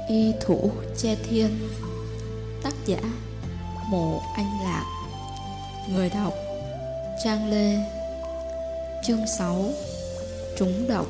Y thủ che thiên. Tác giả Mộ Anh Lạc. Người đọc Trang Lê. Chương 6. Trúng độc.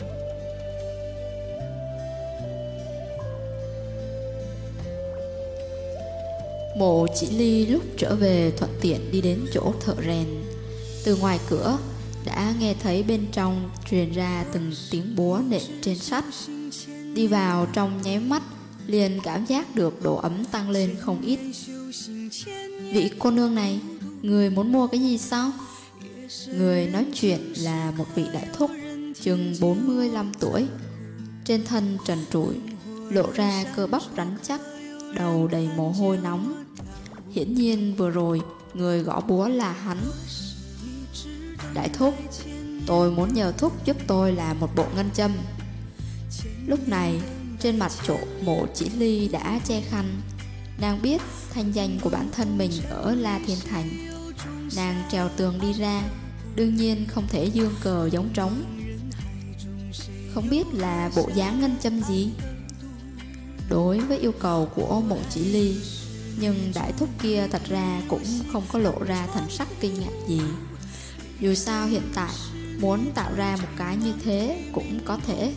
Mộ Chỉ Ly lúc trở về thuận tiện đi đến chỗ thợ rèn. Từ ngoài cửa đã nghe thấy bên trong truyền ra từng tiếng búa nện trên sắt. Đi vào trong nháy mắt liền cảm giác được độ ấm tăng lên không ít. Vị cô nương này, người muốn mua cái gì sao? Người nói chuyện là một vị đại thúc chừng 45 tuổi, trên thân trần trụi, lộ ra cơ bắp rắn chắc, đầu đầy mồ hôi nóng. Hiển nhiên vừa rồi người gõ búa là hắn. Đại thúc, tôi muốn nhờ thúc giúp tôi làm một bộ ngân châm. Lúc này trên mặt chỗ Mộ Chỉ Ly đã che khăn. Nàng biết thanh danh của bản thân mình ở La Thiên Thành. Nàng trèo tường đi ra, đương nhiên không thể dương cờ giống trống. Không biết là bộ dáng ngân châm gì. Đối với yêu cầu của Mộ Chỉ Ly, nhưng đại thúc kia thật ra cũng không có lộ ra thần sắc kinh ngạc gì. Dù sao hiện tại muốn tạo ra một cái như thế cũng có thể.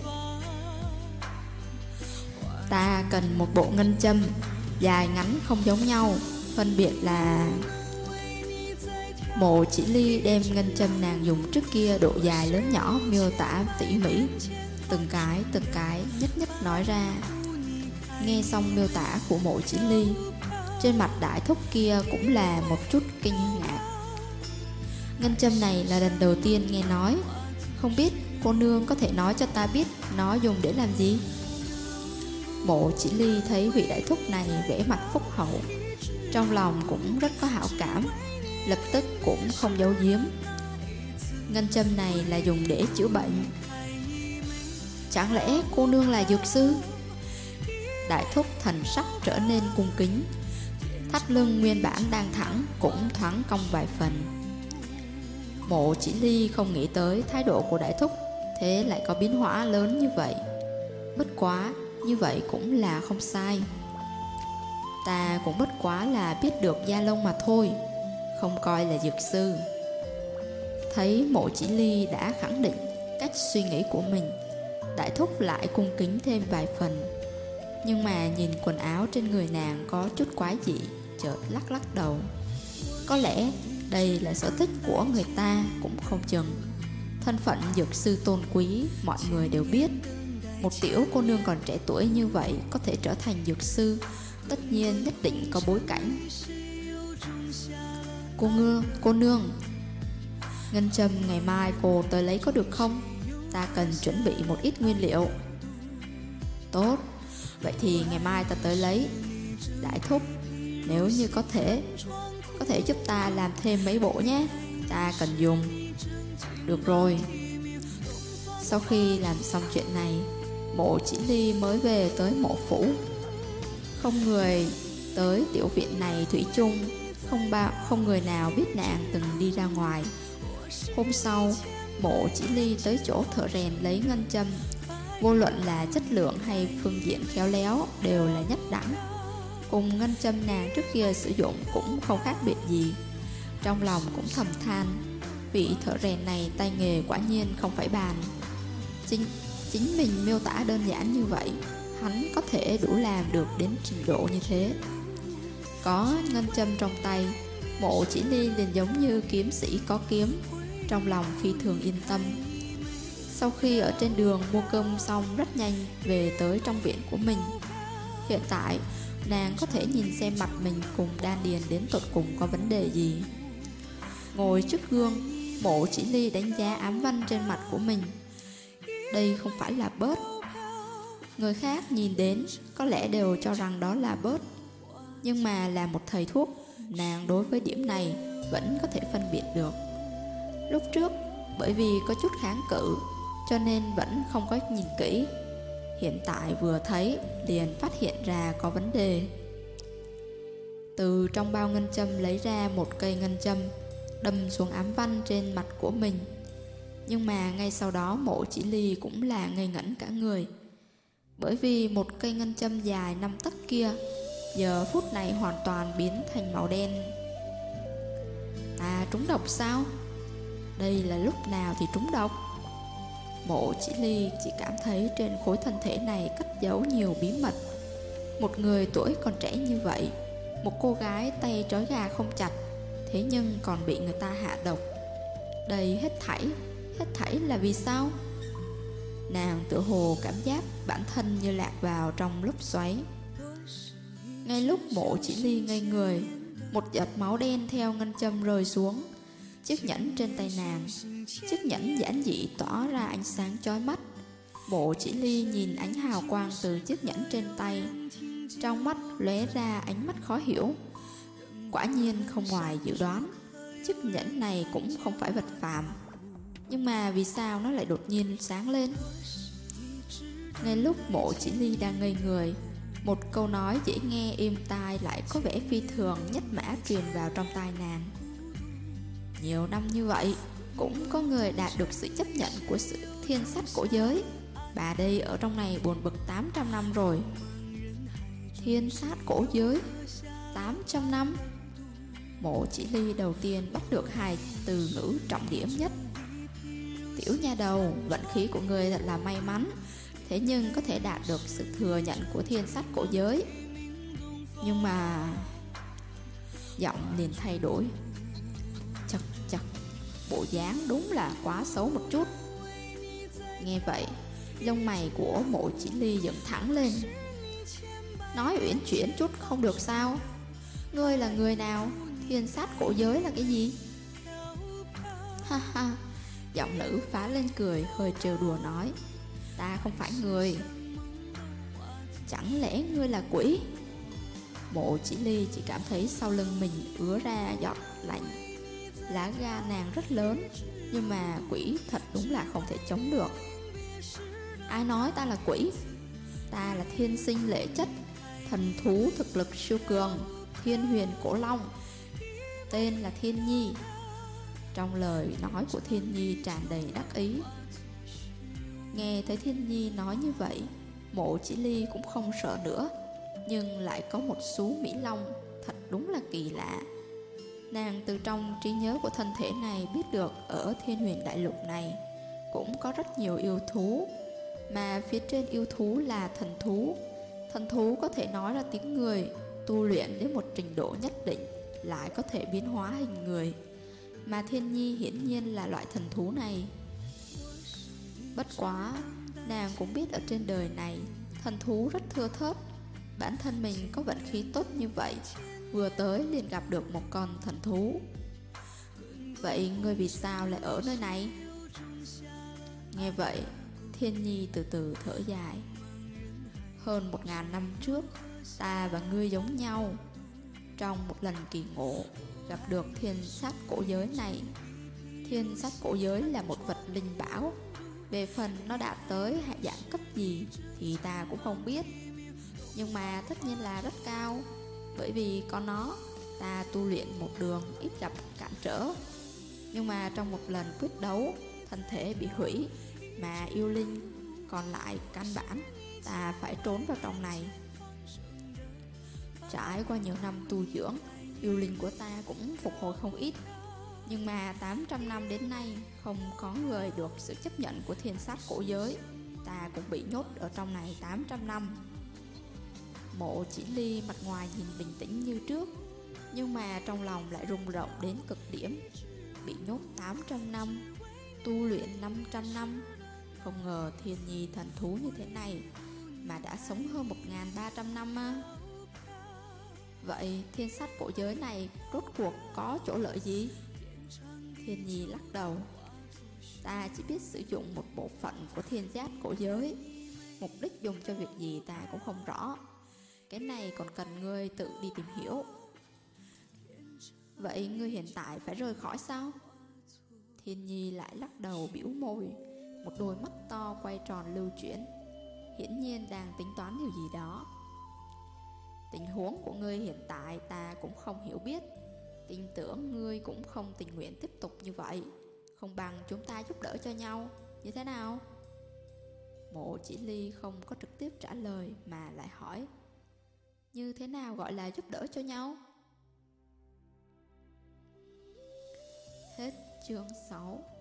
Ta cần một bộ ngân châm, dài ngắn không giống nhau, phân biệt là... Mộ Chỉ Ly đem ngân châm nàng dùng trước kia độ dài lớn nhỏ miêu tả tỉ mỉ, từng cái nhất nhất nói ra. Nghe xong miêu tả của Mộ Chỉ Ly, trên mặt đại thúc kia cũng là một chút kinh ngạc. Ngân châm này là lần đầu tiên nghe nói, không biết cô nương có thể nói cho ta biết nó dùng để làm gì? Mộ Chỉ Ly thấy vị đại thúc này vẻ mặt phúc hậu, trong lòng cũng rất có hảo cảm, lập tức cũng không giấu giếm. Ngân châm này là dùng để chữa bệnh. Chẳng lẽ cô nương là dược sư? Đại thúc thần sắc trở nên cung kính, thắt lưng nguyên bản đang thẳng cũng thoáng cong vài phần. Mộ Chỉ Ly không nghĩ tới thái độ của đại thúc thế lại có biến hóa lớn như vậy. Bất quá như vậy cũng là không sai. Ta cũng bất quá là biết được da lông mà thôi, không coi là dược sư. Thấy Mộ Chỉ Ly đã khẳng định cách suy nghĩ của mình, đại thúc lại cung kính thêm vài phần. Nhưng mà nhìn quần áo trên người nàng có chút quái dị, chợt lắc lắc đầu. Có lẽ đây là sở thích của người ta cũng không chừng. Thân phận dược sư tôn quý mọi người đều biết. Một tiểu cô nương còn trẻ tuổi như vậy có thể trở thành dược sư, tất nhiên nhất định có bối cảnh. Cô nương, ngân châm ngày mai cô tới lấy có được không? Ta cần chuẩn bị một ít nguyên liệu. Tốt, vậy thì ngày mai ta tới lấy. Đại thúc, nếu như có thể giúp ta làm thêm mấy bộ nhé, ta cần dùng. Được rồi. Sau khi làm xong chuyện này, Mộ Chỉ Ly mới về tới mộ phủ. Không người tới tiểu viện này thủy chung, không người nào biết nàng từng đi ra ngoài. Hôm sau, Mộ Chỉ Ly tới chỗ thợ rèn lấy ngân châm. Vô luận là chất lượng hay phương diện khéo léo đều là nhất đẳng, cùng ngân châm nàng trước kia sử dụng cũng không khác biệt gì. Trong lòng cũng thầm than, vị thợ rèn này tay nghề quả nhiên không phải bàn. Chính mình miêu tả đơn giản như vậy, hắn có thể đủ làm được đến trình độ như thế. Có ngân châm trong tay, Mộ Chỉ Ly liền giống như kiếm sĩ có kiếm, trong lòng phi thường yên tâm. Sau khi ở trên đường mua cơm xong rất nhanh về tới trong viện của mình. Hiện tại nàng có thể nhìn xem mặt mình cùng đan điền đến tột cùng có vấn đề gì. Ngồi trước gương, Mộ Chỉ Ly đánh giá ám văn trên mặt của mình. Đây không phải là bớt. Người khác nhìn đến có lẽ đều cho rằng đó là bớt, nhưng mà là một thầy thuốc, nàng đối với điểm này vẫn có thể phân biệt được. Lúc trước bởi vì có chút kháng cự cho nên vẫn không có nhìn kỹ. Hiện tại vừa thấy liền phát hiện ra có vấn đề. Từ trong bao ngân châm lấy ra một cây ngân châm, đâm xuống ám văn trên mặt của mình. Nhưng mà ngay sau đó Mộ Chỉ Ly cũng là ngây ngẩn cả người. Bởi vì một cây ngân châm dài 5 tấc kia giờ phút này hoàn toàn biến thành màu đen. Ta trúng độc sao? Đây là lúc nào thì trúng độc? Mộ Chỉ Ly chỉ cảm thấy trên khối thân thể này cất giấu nhiều bí mật. Một người tuổi còn trẻ như vậy, một cô gái tay trói gà không chặt, thế nhưng còn bị người ta hạ độc. Đây hết thảy là vì sao? Nàng tự hồ cảm giác bản thân như lạc vào trong lốc xoáy. Ngay lúc Mộ Chỉ Ly ngây người, một giọt máu đen theo ngân châm rơi xuống chiếc nhẫn trên tay nàng. Chiếc nhẫn giản dị tỏa ra ánh sáng chói mắt. Mộ Chỉ Ly nhìn ánh hào quang từ chiếc nhẫn trên tay, trong mắt lóe ra ánh mắt khó hiểu. Quả nhiên không ngoài dự đoán, chiếc nhẫn này cũng không phải vật phàm. Nhưng mà vì sao nó lại đột nhiên sáng lên? Ngay lúc Mộ Chỉ Ly đang ngây người, một câu nói dễ nghe êm tai lại có vẻ phi thường nhất mã truyền vào trong tai nàng. Nhiều năm như vậy, cũng có người đạt được sự chấp nhận của sự thiên sách cổ giới. Bà đây ở trong này buồn bực 800 năm rồi. Thiên sát cổ giới 800 năm. Mộ Chỉ Ly đầu tiên bắt được hai từ ngữ trọng điểm nhất. Tiểu nha đầu, vận khí của người thật là may mắn, thế nhưng có thể đạt được sự thừa nhận của thiên sách cổ giới. Nhưng mà... Giọng liền thay đổi. Chật, bộ dáng đúng là quá xấu một chút. Nghe vậy, lông mày của Mộ Chỉ Ly dựng thẳng lên. Nói uyển chuyển chút không được sao? Ngươi là người nào? Thiên sát cổ giới là cái gì? Ha ha. Giọng nữ phá lên cười, hơi trêu đùa nói. Ta không phải người. Chẳng lẽ ngươi là quỷ? Mộ Chỉ Ly chỉ cảm thấy sau lưng mình ứa ra giọt lạnh. Lá gan nàng rất lớn, nhưng mà quỷ thật đúng là không thể chống được. Ai nói ta là quỷ? Ta là thiên sinh lễ chất, thần thú thực lực siêu cường, thiên huyền cổ long, tên là Thiên Nhi. Trong lời nói của Thiên Nhi tràn đầy đắc ý. Nghe thấy Thiên Nhi nói như vậy, Mộ Chỉ Ly cũng không sợ nữa, nhưng lại có một xú Mỹ Long thật đúng là kỳ lạ. Nàng từ trong trí nhớ của thân thể này biết được ở Thiên Huyền Đại Lục này cũng có rất nhiều yêu thú, mà phía trên yêu thú là thần thú. Thần thú có thể nói ra tiếng người, tu luyện đến một trình độ nhất định lại có thể biến hóa hình người, mà Thiên Nhi hiển nhiên là loại thần thú này. Bất quá, nàng cũng biết ở trên đời này thần thú rất thưa thớt. Bản thân mình có vận khí tốt như vậy, vừa tới liền gặp được một con thần thú. Vậy ngươi vì sao lại ở nơi này? Nghe vậy, Thiên Nhi từ từ thở dài. Hơn 1000 năm trước, ta và ngươi giống nhau. Trong một lần kỳ ngộ, gặp được thiên sát cổ giới này. Thiên sát cổ giới là một vật linh bảo. Về phần nó đạt tới hạ dạng cấp gì thì ta cũng không biết, nhưng mà tất nhiên là rất cao. Bởi vì có nó, ta tu luyện một đường ít gặp cản trở. Nhưng mà trong một lần quyết đấu, thân thể bị hủy, mà yêu linh còn lại căn bản, ta phải trốn vào trong này. Trải qua nhiều năm tu dưỡng, yêu linh của ta cũng phục hồi không ít. Nhưng mà 800 năm đến nay không có người được sự chấp nhận của thiên sát cổ giới. Ta cũng bị nhốt ở trong này 800 năm. Mộ Chỉ Ly mặt ngoài nhìn bình tĩnh như trước, nhưng mà trong lòng lại rung động đến cực điểm. Bị nhốt 800 năm, tu luyện 500 năm. Không ngờ Thiên Nhi thần thú như thế này mà đã sống hơn 1300 năm á. Vậy thiên sát cổ giới này rốt cuộc có chỗ lợi gì? Thiên Nhi lắc đầu. Ta chỉ biết sử dụng một bộ phận của thiên sát cổ giới, mục đích dùng cho việc gì ta cũng không rõ. Cái này còn cần ngươi tự đi tìm hiểu. Vậy ngươi hiện tại phải rời khỏi sao? Thiên Nhi lại lắc đầu bĩu môi, một đôi mắt to quay tròn lưu chuyển, hiển nhiên đang tính toán điều gì đó. Tình huống của ngươi hiện tại ta cũng không hiểu biết. Tin tưởng ngươi cũng không tình nguyện tiếp tục như vậy. Không bằng chúng ta giúp đỡ cho nhau, như thế nào? Mộ Chỉ Ly không có trực tiếp trả lời mà lại hỏi: như thế nào gọi là giúp đỡ cho nhau? Hết chương 6.